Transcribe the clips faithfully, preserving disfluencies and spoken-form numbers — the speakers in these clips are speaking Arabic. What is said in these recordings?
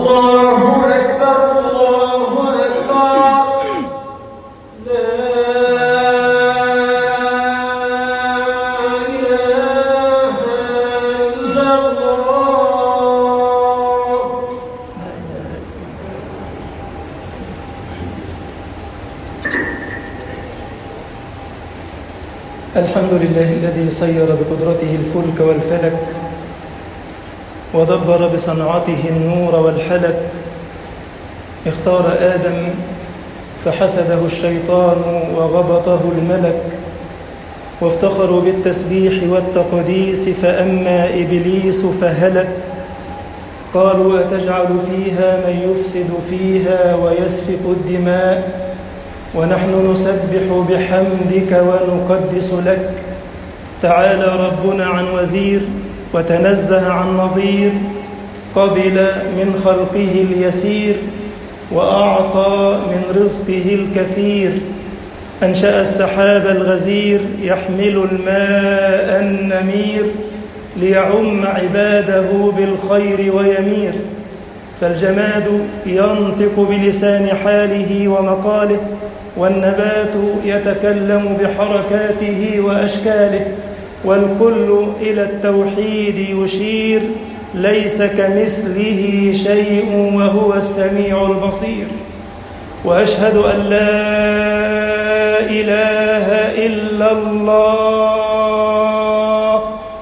الله أكبر الله أكبر لا إله إلا الله. الحمد لله الذي سير بقدرته الفلك والفلك ودبر بصنعته النور والحلك. اختار آدم فحسده الشيطان وغبطه الملك، وافتخروا بالتسبيح والتقديس فأما إبليس فهلك. قالوا أتجعل فيها من يفسد فيها ويسفك الدماء ونحن نسبح بحمدك ونقدس لك. تعالى ربنا عن وزير وتنزه عن نظير، قبل من خلقه اليسير وأعطى من رزقه الكثير. أنشأ السحاب الغزير يحمل الماء النمير ليعم عباده بالخير ويمير. فالجماد ينطق بلسان حاله ومقاله، والنبات يتكلم بحركاته وأشكاله، والكل إلى التوحيد يشير. ليس كمثله شيء وهو السميع البصير. وأشهد أن لا إله إلا الله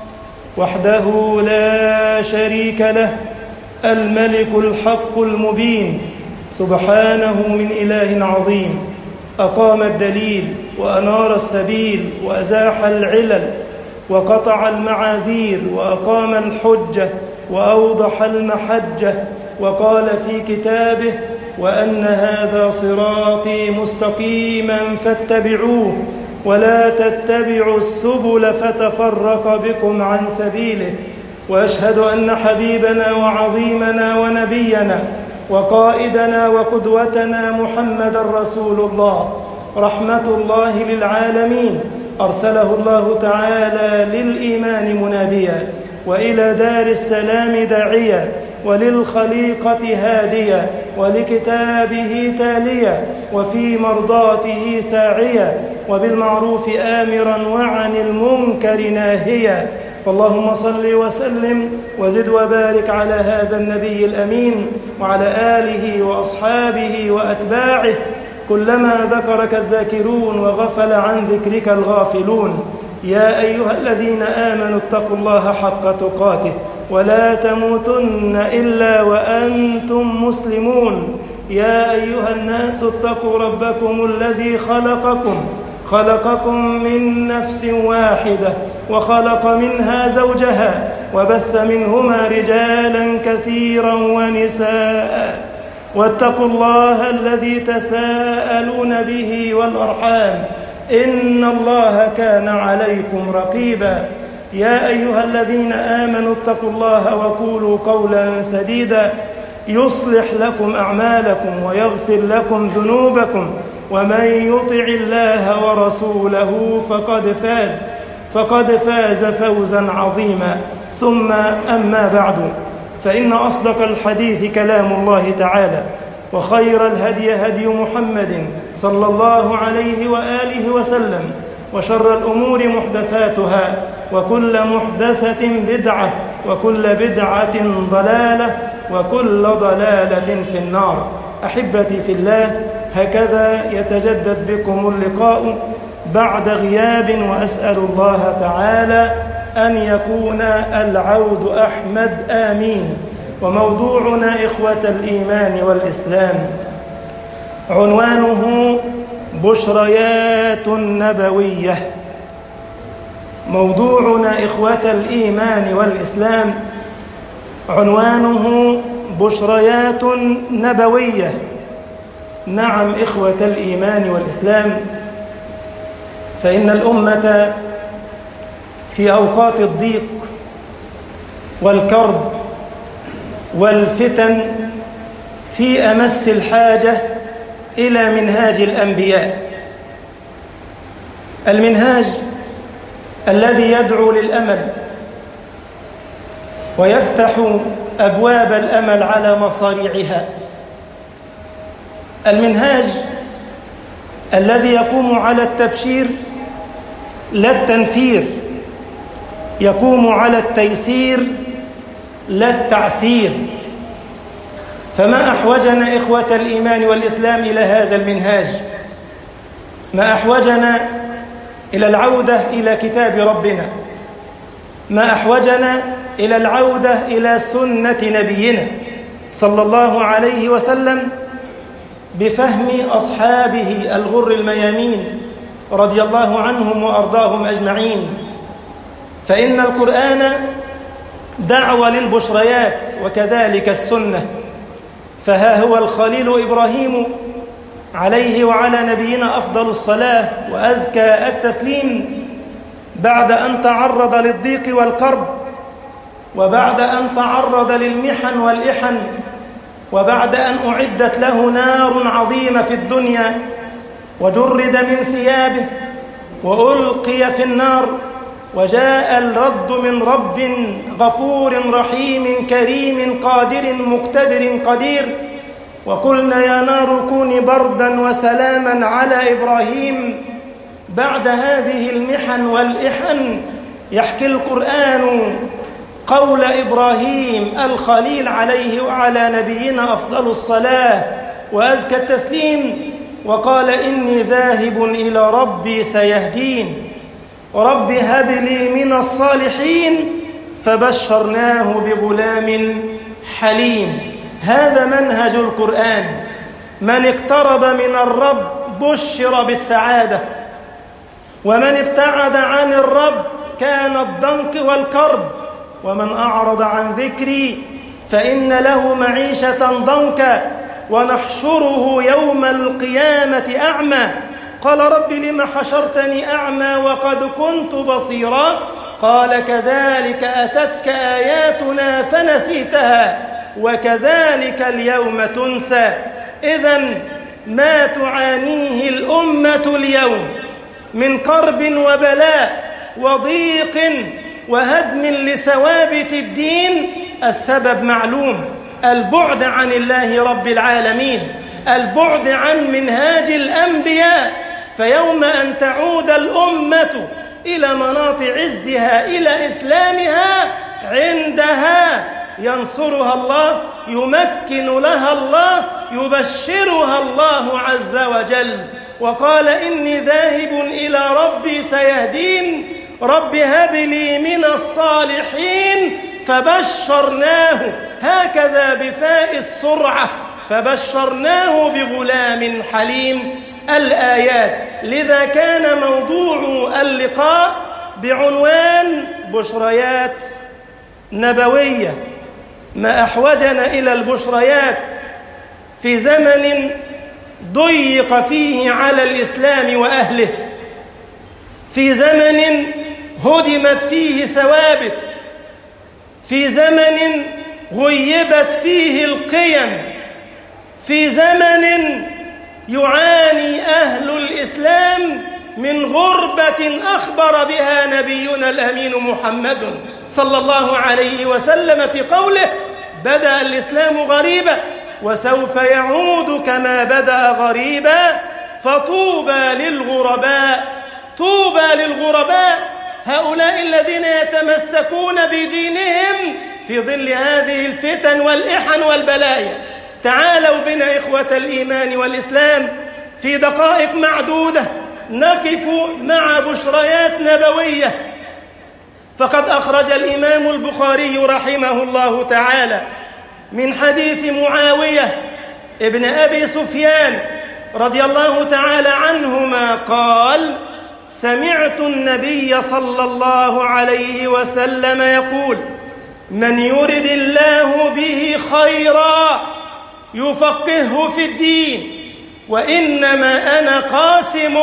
وحده لا شريك له، الملك الحق المبين، سبحانه من إله عظيم. أقام الدليل وأنار السبيل وأزاح العلل وقطع المعاذير وأقام الحجة وأوضح المحجة. وقال في كتابه: وأن هذا صراطي مستقيما فاتبعوه ولا تتبعوا السبل فتفرق بكم عن سبيله. وأشهد أن حبيبنا وعظيمنا ونبينا وقائدنا وقدوتنا محمدا رسول الله، رحمة الله للعالمين، أرسله الله تعالى للإيمان مناديا وإلى دار السلام داعيا وللخليقة هاديا ولكتابه تاليا وفي مرضاته ساعيا وبالمعروف آمرا وعن المنكر ناهيا. فاللهم صل وسلم وزد وبارك على هذا النبي الأمين وعلى آله وأصحابه وأتباعه، كلما ذكرك الذاكرون وغفل عن ذكرك الغافلون. يا أيها الذين آمنوا اتقوا الله حق تقاته ولا تموتن إلا وأنتم مسلمون. يا أيها الناس اتقوا ربكم الذي خلقكم خلقكم من نفس واحدة وخلق منها زوجها وبث منهما رجالا كثيرا ونساء، واتقوا الله الذي تساءلون به والأرحام، إن الله كان عليكم رقيبا. يا أيها الذين آمنوا اتقوا الله وقولوا قولا سديدا يصلح لكم أعمالكم ويغفر لكم ذنوبكم، ومن يطع الله ورسوله فقد فاز فقد فاز فوزا عظيما. ثم أما بعد، فإن أصدق الحديث كلام الله تعالى، وخير الهدي هدي محمد صلى الله عليه وآله وسلم، وشر الأمور محدثاتها، وكل محدثة بدعة، وكل بدعة ضلالة، وكل ضلالة في النار. أحبتي في الله، هكذا يتجدد بكم اللقاء بعد غياب، وأسأل الله تعالى أن يكون العود أحمد آمين. وموضوعنا إخوة الإيمان والإسلام عنوانه بشريات نبوية. موضوعنا إخوة الإيمان والإسلام عنوانه بشريات نبوية. نعم إخوة الإيمان والإسلام، فإن الأمة في أوقات الضيق والكرب والفتن في أمس الحاجة إلى منهاج الأنبياء، المنهاج الذي يدعو للأمل ويفتح أبواب الأمل على مصاريعها. المنهاج الذي يقوم على التبشير لا التنفير، يقوم على التيسير لا التعسير. فما أحوجنا إخوة الإيمان والإسلام إلى هذا المنهاج؟ ما أحوجنا إلى العودة إلى كتاب ربنا، ما أحوجنا إلى العودة إلى سنة نبينا صلى الله عليه وسلم بفهم أصحابه الغر الميامين رضي الله عنهم وأرضاهم أجمعين. فإن القرآن دعوة للبشريات وكذلك السنة. فها هو الخليل إبراهيم عليه وعلى نبينا أفضل الصلاة وأزكى التسليم بعد أن تعرض للضيق والكرب، وبعد أن تعرض للمحن والإحن، وبعد أن أعدت له نار عظيمة في الدنيا وجرد من ثيابه وألقي في النار، وجاء الرد من رب غفور رحيم كريم قادر مقتدر قدير، وقلنا يا نار كوني بردا وسلاما على إبراهيم. بعد هذه المحن والإحن يحكي القرآن قول إبراهيم الخليل عليه وعلى نبينا أفضل الصلاة وأزكى التسليم، وقال إني ذاهب إلى ربي سيهدين، رب هب لي من الصالحين، فبشرناه بغلام حليم. هذا منهج القرآن. من اقترب من الرب بشر بالسعادة، ومن ابتعد عن الرب كان الضنك والكرب، ومن أعرض عن ذكري فإن له معيشة ضنكا ونحشره يوم القيامة أعمى. قال رب لم حشرتني أعمى وقد كنت بصيرا؟ قال كذلك أتتك آياتنا فنسيتها وكذلك اليوم تنسى. إذن ما تعانيه الأمة اليوم من كرب وبلاء وضيق وهدم لثوابت الدين السبب معلوم: البعد عن الله رب العالمين، البعد عن منهاج الأنبياء. فيوم أن تعود الأمة إلى مناط عزها إلى إسلامها، عندها ينصرها الله، يمكن لها الله، يبشرها الله عز وجل. وقال إني ذاهب إلى ربي سيهدين، رب هب لي من الصالحين، فبشرناه، هكذا بفاء السرعة، فبشرناه بغلام حليم. الآيات. لذا كان موضوع اللقاء بعنوان بشريات نبوية. ما أحوجنا إلى البشريات في زمن ضيق فيه على الإسلام وأهله، في زمن هدمت فيه ثوابت، في زمن غيبت فيه القيم، في زمن يعاني أهل الإسلام من غربة أخبر بها نبينا الأمين محمد صلى الله عليه وسلم في قوله: بدأ الإسلام غريبا وسوف يعود كما بدأ غريبا، فطوبى للغرباء. طوبى للغرباء، هؤلاء الذين يتمسكون بدينهم في ظل هذه الفتن والإحن والبلايا. تعالوا بنا إخوة الإيمان والإسلام في دقائق معدودة نقف مع بشريات نبوية. فقد أخرج الإمام البخاري رحمه الله تعالى من حديث معاوية ابن أبي سفيان رضي الله تعالى عنهما قال: سمعت النبي صلى الله عليه وسلم يقول: من يرد الله به خيرا يفقهه في الدين، وإنما أنا قاسم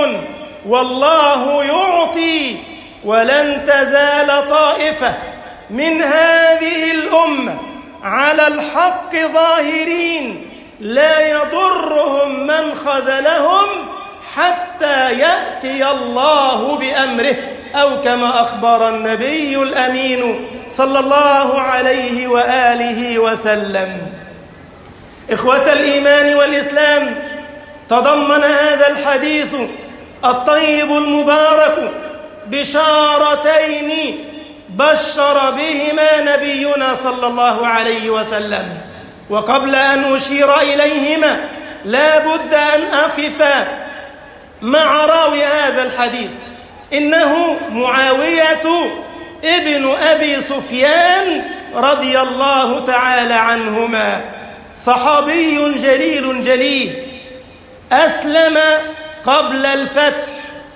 والله يعطي، ولن تزال طائفة من هذه الأمة على الحق ظاهرين لا يضرهم من خذلهم حتى يأتي الله بأمره، أو كما أخبر النبي الأمين صلى الله عليه وآله وسلم. إخوة الإيمان والإسلام، تضمن هذا الحديث الطيب المبارك بشارتين بشر بهما نبينا صلى الله عليه وسلم. وقبل أن أشير إليهما لا بد أن أقف مع راوي هذا الحديث، إنه معاوية ابن أبي سفيان رضي الله تعالى عنهما، صحابي جليل جليل، أسلم قبل الفتح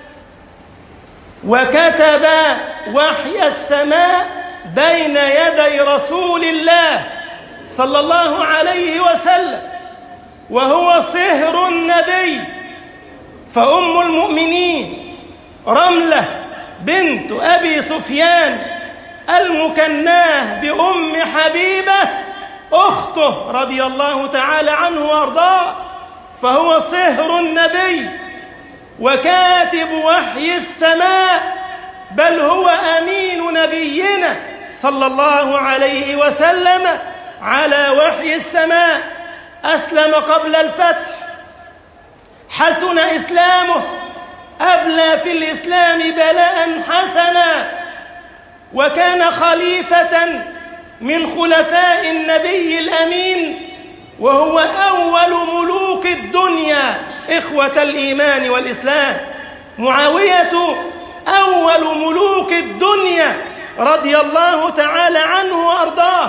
وكتب وحي السماء بين يدي رسول الله صلى الله عليه وسلم، وهو صهر النبي. فأم المؤمنين رملة بنت أبي سفيان المكناه بأم حبيبة أخته رضي الله تعالى عنه وأرضاه، فهو صهر النبي وكاتب وحي السماء، بل هو أمين نبينا صلى الله عليه وسلم على وحي السماء. أسلم قبل الفتح، حسن إسلامه، أبلى في الإسلام بلاء حسنا، وكان خليفة من خلفاء النبي الأمين، وهو أول ملوك الدنيا. إخوة الإيمان والإسلام، معاوية أول ملوك الدنيا رضي الله تعالى عنه وأرضاه.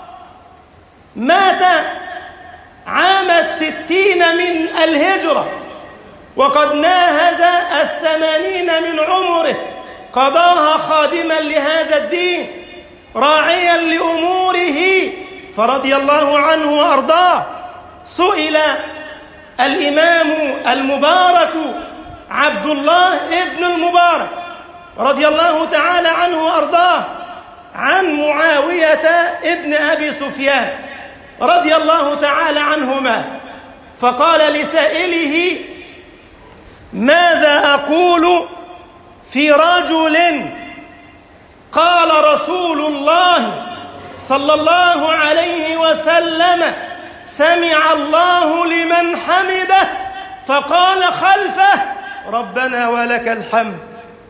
مات عام ستين من الهجرة، وقد ناهز الثمانين من عمره، قضاها خادما لهذا الدين راعيا لأموره، فرضي الله عنه وأرضاه. سئل الإمام المبارك عبد الله ابن المبارك رضي الله تعالى عنه وأرضاه عن معاوية ابن أبي سفيان رضي الله تعالى عنهما، فقال لسائله: ماذا أقول في رجل قال رسول الله صلى الله عليه وسلم: سمع الله لمن حمده، فقال خلفه: ربنا ولك الحمد.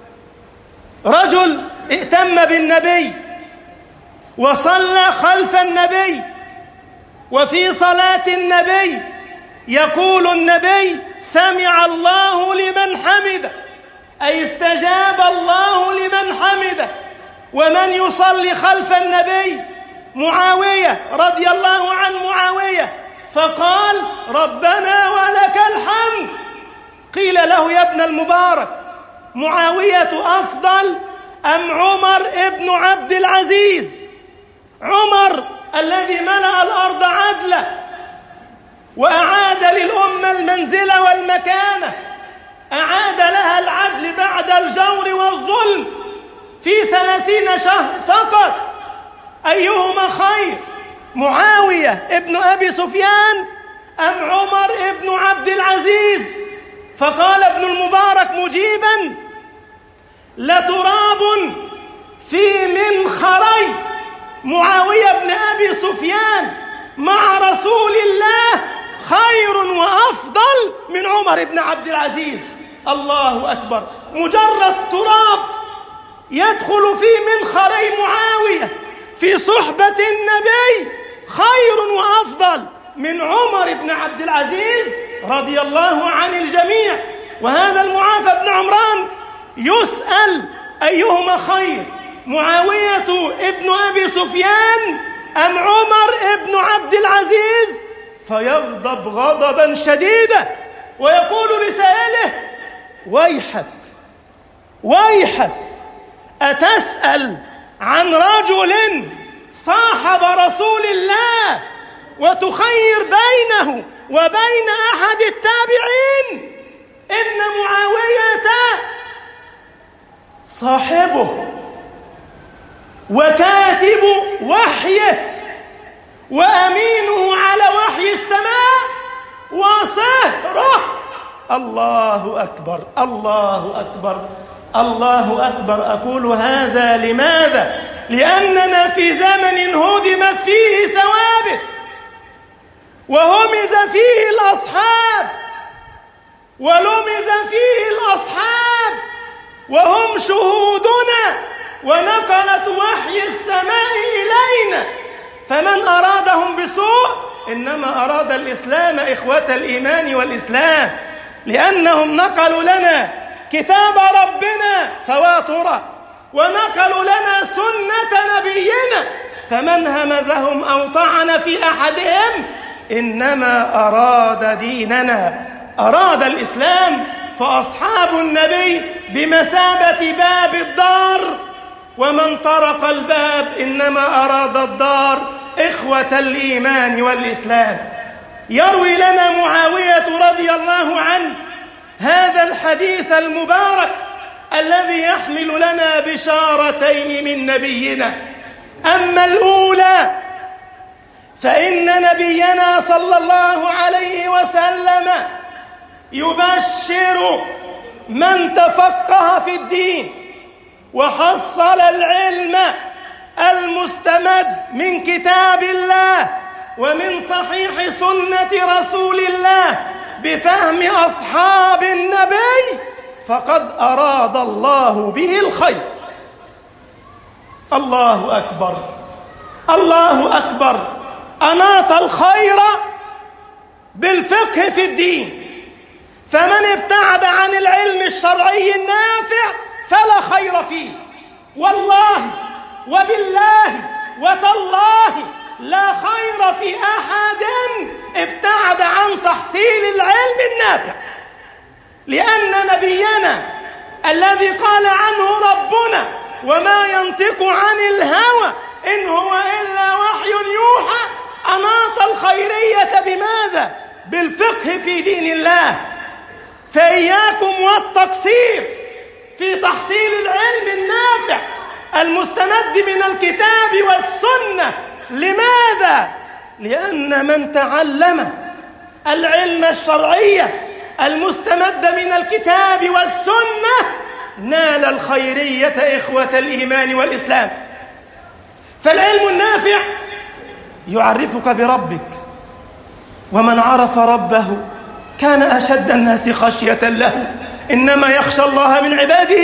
رجل ائتم بالنبي وصلى خلف النبي، وفي صلاة النبي يقول النبي: سمع الله لمن حمده، أي استجاب الله لمن حمده. ومن يصلي خلف النبي؟ معاوية رضي الله عن معاوية، فقال: ربنا ولك الحمد. قيل له: يا ابن المبارك، معاوية أفضل أم عمر ابن عبد العزيز؟ عمر الذي ملأ الأرض عدلا وأعاد للأمة المنزلة والمكانة، أعاد لها العدل بعد الجور والظلم في ثلاثين شهر فقط. أيهما خير، معاوية ابن أبي سفيان أم عمر ابن عبد العزيز؟ فقال ابن المبارك مجيبا: لتراب في منخري معاوية بن أبي سفيان مع رسول الله خير وأفضل من عمر بن عبد العزيز. الله أكبر، مجرد تراب يدخل في منخري معاوية في صحبة النبي خير وأفضل من عمر بن عبد العزيز رضي الله عن الجميع. وهذا المعافى بن عمران يسأل: أيهما خير، معاوية ابن أبي سفيان أم عمر ابن عبد العزيز؟ فيغضب غضبا شديدا ويقول لسائله: ويحك ويحك، أتسأل عن رجل صاحب رسول الله وتخير بينه وبين أحد التابعين؟ إن معاوية صاحبه وكاتب وحيه وأمينه على وحي السماء وصهره الله أكبر الله أكبر الله أكبر. أقول هذا لماذا؟ لأننا في زمن هدمت فيه ثوابت وهمز فيه الأصحاب ولمز فيه الأصحاب وهم شهودنا ونقلت وحي السماء إلينا، فمن أرادهم بسوء إنما أراد الإسلام إخوة الإيمان والإسلام، لأنهم نقلوا لنا كتاب ربنا تواترا ونقلوا لنا سنة نبينا، فمن همزهم أو طعن في أحدهم إنما أراد ديننا، أراد الإسلام. فأصحاب النبي بمثابة باب الدار، ومن طرق الباب إنما أراد الدار إخوة الإيمان والإسلام. يروي لنا معاوية رضي الله عنه هذا الحديث المبارك الذي يحمل لنا بشارتين من نبينا. أما الأولى فإن نبينا صلى الله عليه وسلم يبشر من تفقه في الدين وحصل العلم المستمد من كتاب الله ومن صحيح سنة رسول الله بفهم أصحاب النبي فقد أراد الله به الخير. الله أكبر الله أكبر. أناط الخير بالفقه في الدين، فمن ابتعد عن العلم الشرعي النافع فلا خير فيه. والله وبالله وتالله لا خير في أحد ابتعد عن تحصيل العلم النافع، لأن نبينا الذي قال عنه ربنا وما ينطق عن الهوى إن هو إلا وحي يوحى أناط الخيرية بماذا؟ بالفقه في دين الله. فإياكم والتقصير في تحصيل العلم النافع المستمد من الكتاب والسنة. لماذا؟ لأن من تعلم العلم الشرعي المستمد من الكتاب والسنة نال الخيرية إخوة الإيمان والإسلام. فالعلم النافع يعرفك بربك، ومن عرف ربه كان أشد الناس خشية له. إنما يخشى الله من عباده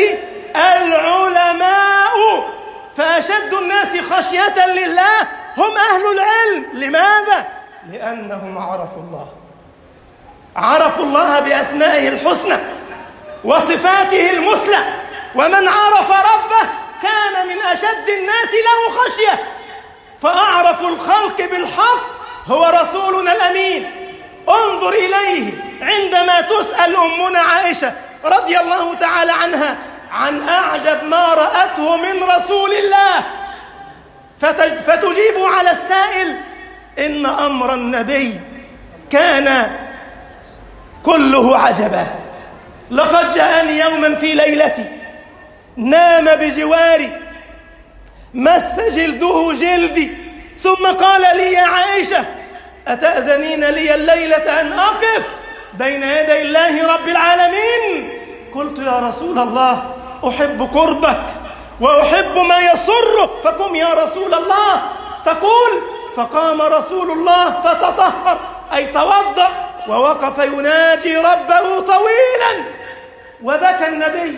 العلماء، فأشد الناس خشية لله هم أهل العلم. لماذا؟ لأنهم عرفوا الله، عرفوا الله بأسمائه الحسنى وصفاته المثلى. ومن عرف ربه كان من أشد الناس له خشية. فأعرف الخلق بالحق هو رسولنا الأمين. انظر إليه عندما تسأل أمنا عائشة رضي الله تعالى عنها عن أعجب ما رأته من رسول الله، فتجيب على السائل إن أمر النبي كان كله عجبا. لقد جاءني يوما في ليلتي نام بجواري مس جلده جلدي ثم قال لي يا عائشة أتأذنين لي الليلة أن أقف بين يدي الله رب العالمين؟ قلت يا رسول الله أحب قربك وأحب ما يسرك، فقم يا رسول الله. تقول فقام رسول الله فتطهر أي توضأ ووقف يناجي ربه طويلا، وبكى النبي.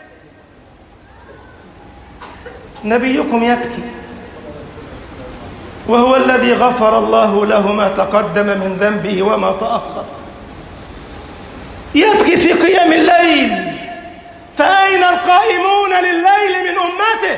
نبيكم يبكي وهو الذي غفر الله له ما تقدم من ذنبه وما تأخر، يبكي في قيام الليل. فأين القائمون لليل من أمته؟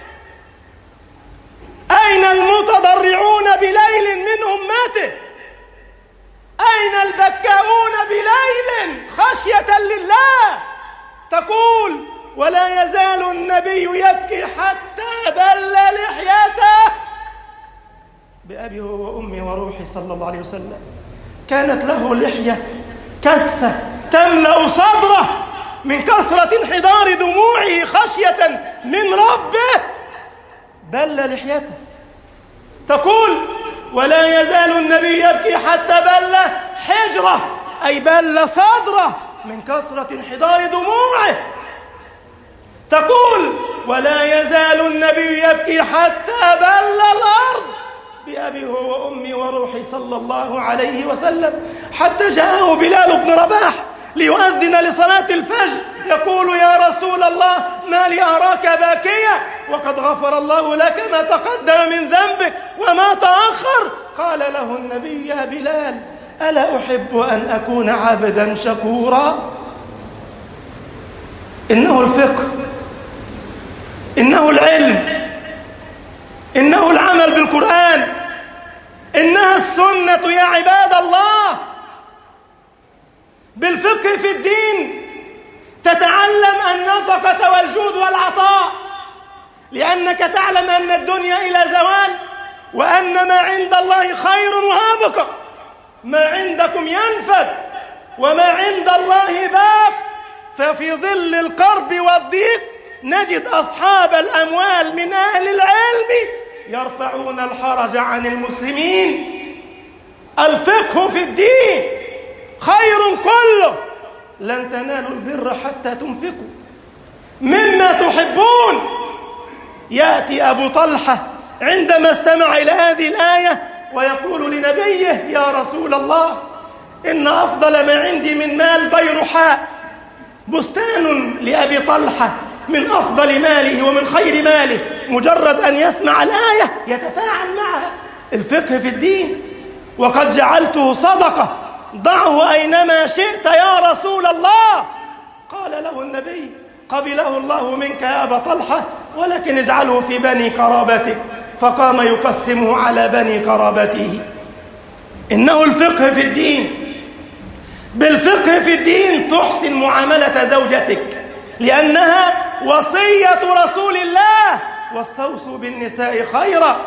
أين المتضرعون بليل من أمته؟ أين البكاؤون بليل خشية لله؟ تقول ولا يزال النبي يبكي حتى بل لحيته. بأبي وأمي وروحي صلى الله عليه وسلم كانت له لحية كثة تملأ صدره من كثرة انحدار دموعه خشية من ربه، بل لحيته. تقول ولا يزال النبي يبكي حتى بل حجره أي بل صدره من كثرة انحدار دموعه. تقول: ولا يزال النبي يبكي حتى بل الأرض بأبي هو وأمي وروحي صلى الله عليه وسلم، حتى جاءه بلال بن رباح ليؤذن لصلاة الفجر يقول: يا رسول الله ما لي أراك باكيا وقد غفر الله لك ما تقدم من ذنبك وما تأخر. قال له النبي: يا بلال ألا أحب أن أكون عبدا شكورا؟ إنه الفقه، إنه العلم، إنه العمل بالقرآن، إنها السنة يا عباد الله. بالفقه في الدين تتعلم النفقة والجود والعطاء، لأنك تعلم أن الدنيا إلى زوال، وأن ما عند الله خير وأبقى. ما عندكم ينفد وما عند الله باق. ففي ظل الكرب والضيق نجد أصحاب الأموال من أهل العلم يرفعون الحرج عن المسلمين. الفقه في الدين خير كله. لن تنالوا البر حتى تنفقوا مما تحبون. يأتي أبو طلحة عندما استمع إلى هذه الآية ويقول لنبيه: يا رسول الله إن أفضل ما عندي من مال بيرحاء. بستان لأبي طلحة من أفضل ماله ومن خير ماله، مجرد أن يسمع الآية يتفاعل معها. الفقه في الدين. وقد جعلته صدقة ضعه أينما شئت يا رسول الله. قال له النبي: قبله الله منك يا أبا طلحة، ولكن اجعله في بني قرابتك. فقام يقسمه على بني قرابته. إنه الفقه في الدين. بالفقه في الدين تحسن معاملة زوجتك، لأنها وصية رسول الله: واستوصوا بالنساء خيرا.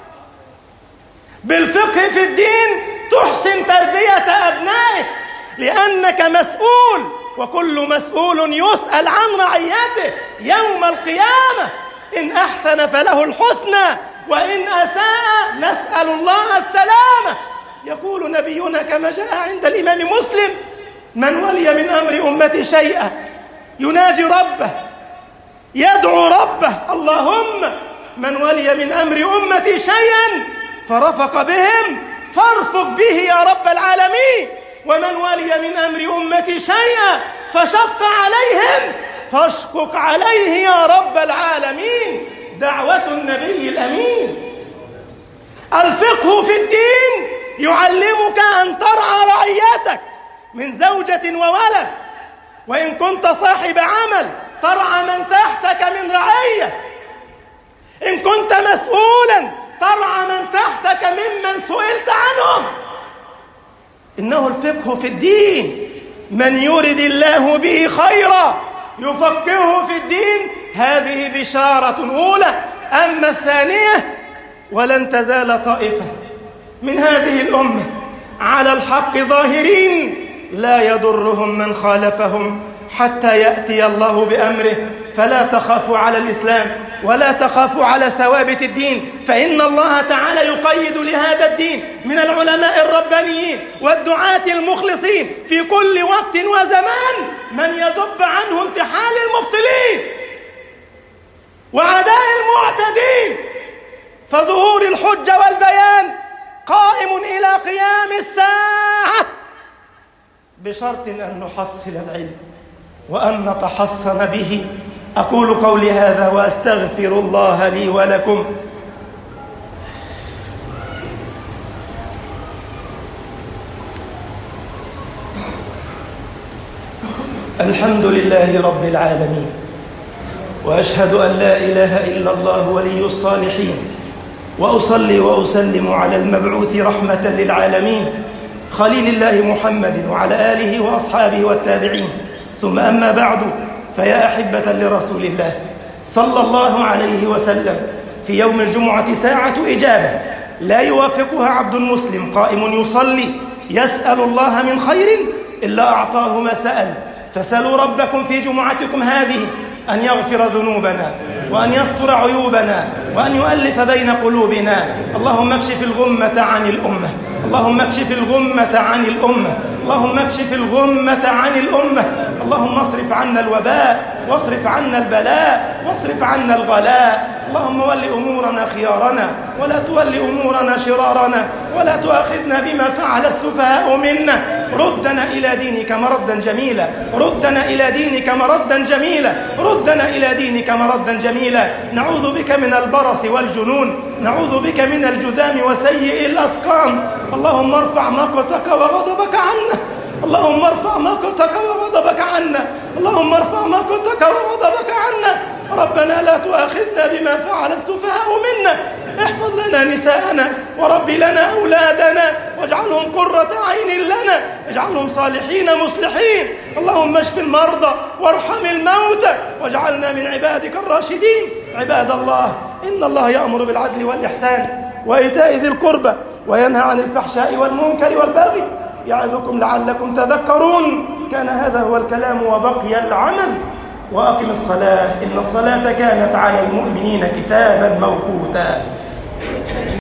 بالفقه في الدين تحسن تربية أبنائك، لأنك مسؤول، وكل مسؤول يسأل عن رعيته يوم القيامة. إن أحسن فله الحسنى، وإن أساء نسأل الله السلامة. يقول نبينا كما جاء عند الإمام مسلم: من ولي من أمر أمتي شيئا يناجي ربه يدعو ربه، اللهم من ولي من أمر أمتي شيئا فرفق بهم فارفق به يا رب العالمين، ومن ولي من أمر أمتي شيئا فشق عليهم فاشقق عليه يا رب العالمين. دعوة النبي الأمين. الفقه في الدين يعلمك أن ترعى رعيتك من زوجة وولد، وإن كنت صاحب عمل ترعى من تحتك من رعية، إن كنت مسؤولا ترعى من تحتك ممن سئلت عنهم. إنه الفقه في الدين. من يرد الله به خيرا يفقهه في الدين. هذه بشارة أولى. أما الثانية: ولن تزال طائفة من هذه الأمة على الحق ظاهرين لا يضرهم من خالفهم حتى يأتي الله بأمره. فلا تخافوا على الإسلام ولا تخافوا على ثوابت الدين، فإن الله تعالى يقيد لهذا الدين من العلماء الربانيين والدعاة المخلصين في كل وقت وزمان من يذب عنه انتحال المبطلين وعداء المعتدين. فظهور الحجة والبيان قائم إلى قيام الساعة، بشرط أن نحصل العلم وأن نتحصن به. أقول قولي هذا وأستغفر الله لي ولكم. الحمد لله رب العالمين، وأشهد أن لا إله إلا الله ولي الصالحين، وأصلي وأسلم على المبعوث رحمة للعالمين خليل الله محمد وعلى آله وأصحابه والتابعين. ثم أما بعد، فيا أحبة لرسول الله صلى الله عليه وسلم، في يوم الجمعة ساعة إجابة لا يوافقها عبد مسلم قائم يصلي يسأل الله من خير إلا أعطاه ما سأل. فسألوا ربكم في جمعتكم هذه أن يغفر ذنوبنا وأن يستر عيوبنا وأن يؤلف بين قلوبنا. اللهم اكشف الغمة عن الأمة اللهم اكشف الغمة عن الأمة، اللهم اكشف الغمة عن الأمة، اللهم اصرف عنا الوباء واصرف عنا البلاء واصرف عنا الغلاء، اللهم ول أمورنا خيارنا ولا تول أمورنا شرارنا، ولا تؤاخذنا بما فعل السفهاء منا، ردنا إلى دينك مردا جميلا، ردنا إلى دينك مردا جميلا، ردنا إلى دينك مردا جميلا. نعوذ بك من البرص والجنون، نعوذ بك من الجذام وسيء الأسقام. اللهم ارفع مقتك وغضبك عنا، اللهم ارفع مقتك وغضبك عنا، اللهم ارفع مقتك وغضبك عنا. ربنا لا تؤاخذنا بما فعل السفهاء منا، احفظ لنا نساءنا ورب لنا أولادنا واجعلهم قرة عين لنا، اجعلهم صالحين مصلحين. اللهم اشف المرضى وارحم الموتى واجعلنا من عبادك الراشدين. عباد الله، إن الله يأمر بالعدل والإحسان وإيتاء ذي القربى وينهى عن الفحشاء والمنكر والبغي، يعظكم لعلكم تذكرون. كان هذا هو الكلام وبقي العمل. وأقم الصلاة إن الصلاة كانت على المؤمنين كتابا موقوتا.